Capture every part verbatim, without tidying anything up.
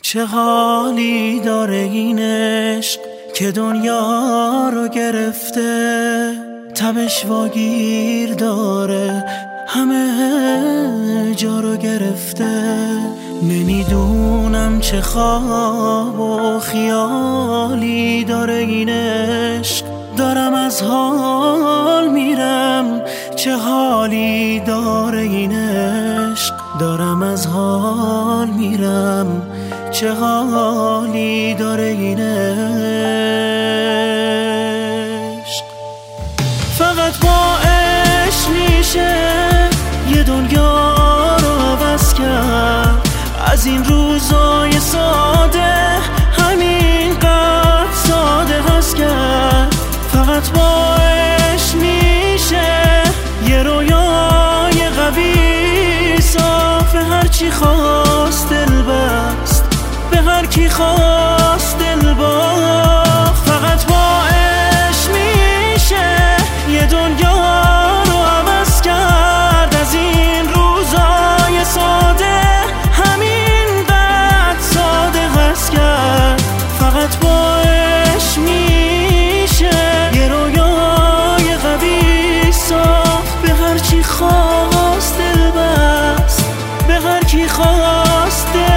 چه حالی داره این عشق که دنیا رو گرفته، تبش واگیر داره همه جا رو گرفته. نمیدونم چه خواب و خیالی داره این عشق، دارم از حال میرم. چه حالی داره این عشق، دارم از حال میرم. چه حالی داره این عشق. فقط با عشق میشه یه دنیا رو عوض کرد. از این روزای ساده همین قدر ساده هست کرد. فقط با عشق میشه یه رویای قوی صاف، هرچی خواست دل بست، به هر کی خواست دل باخت. فقط با عشق میشه یه دنیا رو عوض کرد. از این روزای ساده همین قد ساده هست کرد. فقط با عشق میشه یه رویای قوی صاف، به هر چی خواست دل بست، به هر کی خواست دل.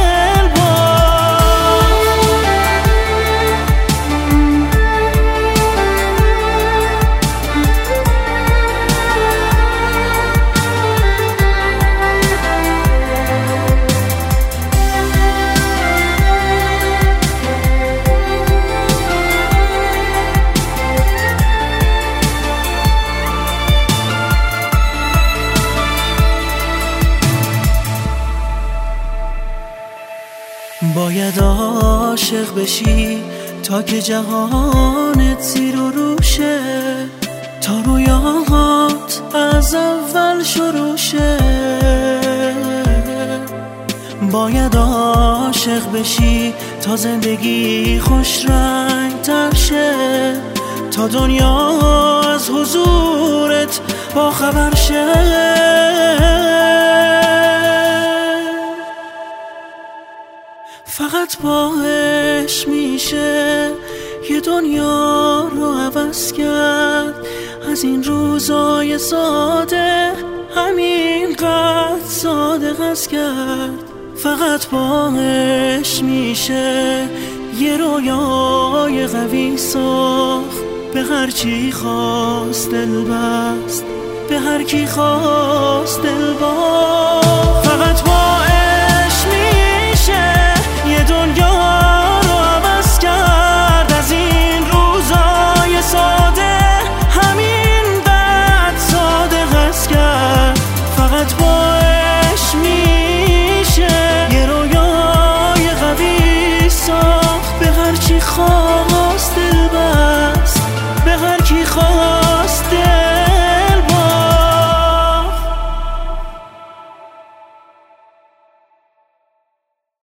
باید عاشق بشی تا که جهانت زیر و روشه، تا رویاهات از اول شروع شه. باید عاشق بشی تا زندگی خوش رنگ تر شه، تا دنیا از حضورت با خبر شه. فقط با عشق میشه یه دنیا رو عوض کرد. از این روزای ساده همین قد ساده هست کرد. فقط با عشق میشه یه رویای قوی ساخت، به هر چی خواست دل بست، به هر کی خواست دل باخت. فقط با